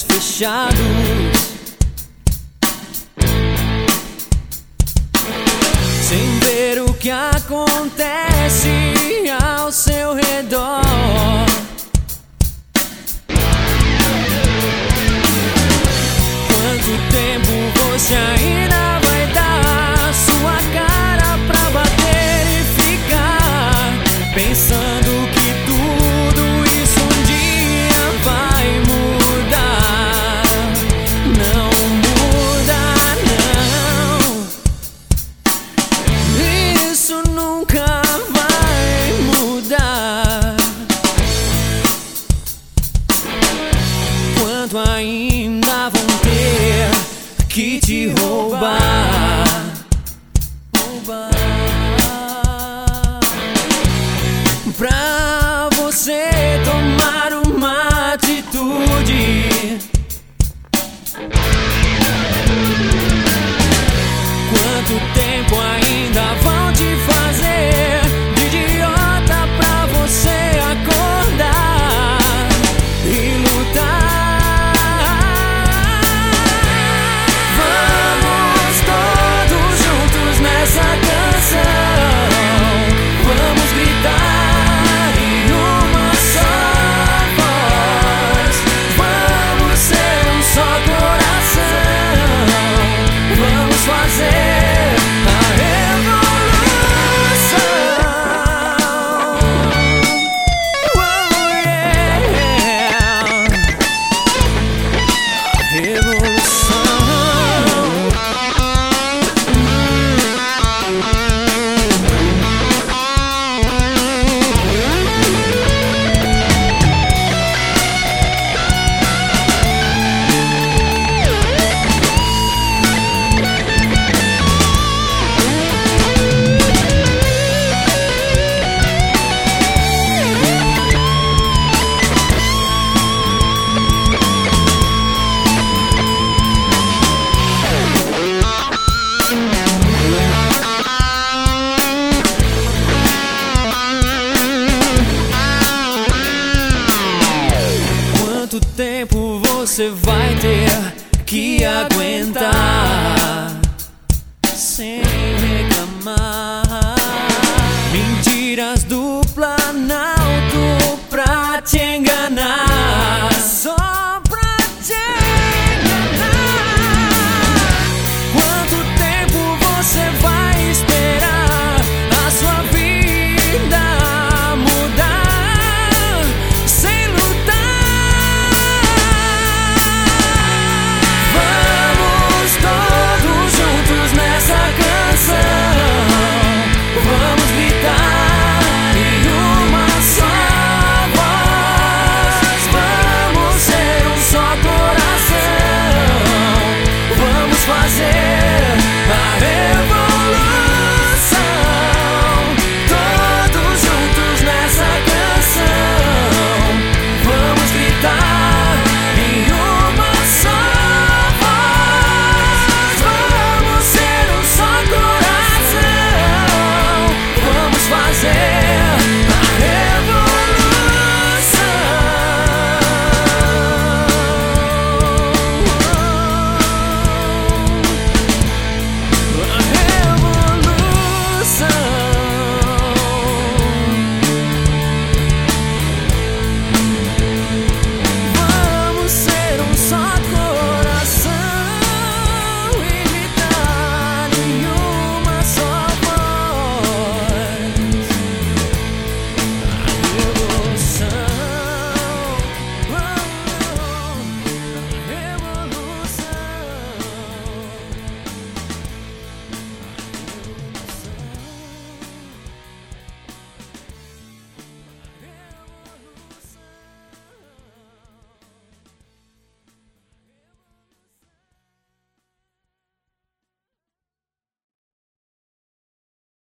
fechados, sem ver o que acontece ao seu redor. Quanto tempo você ainda vai dar sua cara pra bater e ficar pensando que tudo isso um dia vai mudar? Não muda, não. Isso nunca vai mudar. Quanto ainda vão ter que te roubar, pra você tomar uma atitude. Quanto tempo ainda vão te fazer de idiota pra você acordar e lutar? Vamos todos juntos nessa canção, vamos gritar em uma só voz, vamos ser um só coração, vamos fazer a revolução. Oh, yeah. A revolução. Quanto tempo você vai ter que aguentar sem reclamar? Mentiras do Planalto pra te enganar, só pra te enganar. Quanto tempo você vai esperar a sua vida mudar sem lutar? Vamos todos juntos nessa canção, vamos gritar em uma só voz, vamos ser um só coração, vamos fazer